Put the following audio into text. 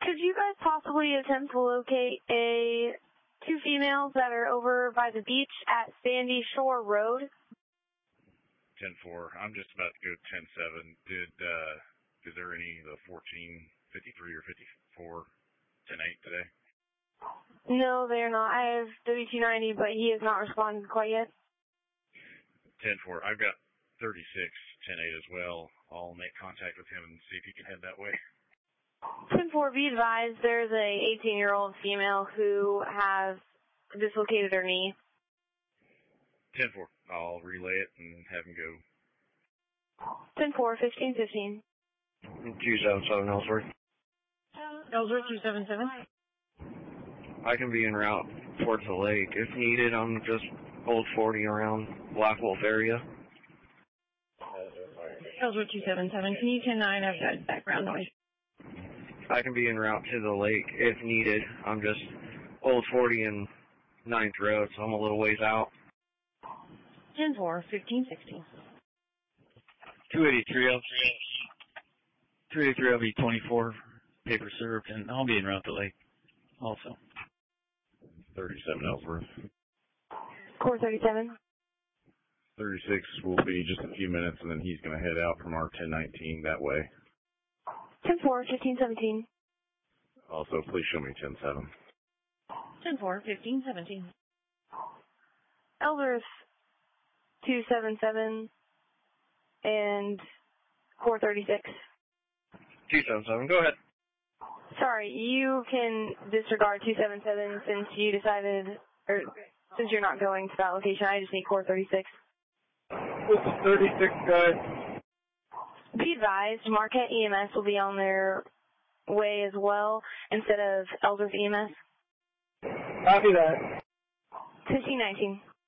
Could you guys possibly attempt to locate two females that are over by the beach at Sandy Shore Road? 10-4. I'm just about to go 10-7. Is there any of the 14, 53, or 54, 10-8 today? No, they're not. I have W290, but he has not responded quite yet. 10-4. I've got 36, 10-8 as well. I'll make contact with him and see if he can head that way. 10-4, be advised, there's a 18-year-old female who has dislocated her knee. 10-4. I'll relay it and have him go. 10-4, 15-15. 277 Ellsworth. Ellsworth 277. I can be en route towards the lake. If needed, I'm just Old 40 around Black Wolf area. Ellsworth 277. Can you 10-9? I've got background noise. I can be en route to the lake if needed. I'm just Old 40 and 9th Road, so I'm a little ways out. 10-4, 15-16. 283 LB 24, paper served, and I'll be en route to the lake also. 37 Ellsworth. Core 37. 36 will be just a few minutes, and then he's going to head out from our 1019 that way. 10-4, 15-17. Also, please show me 10-7. 10-4, 15-17. Ellsworth 277 and Core 36. 277, go ahead. Sorry, you can disregard 277 since you decided, or since you're not going to that location. I just need Core 36. This is 36, guys. Be advised, Marquette EMS will be on their way as well instead of Ellsworth EMS. Copy that. 1519.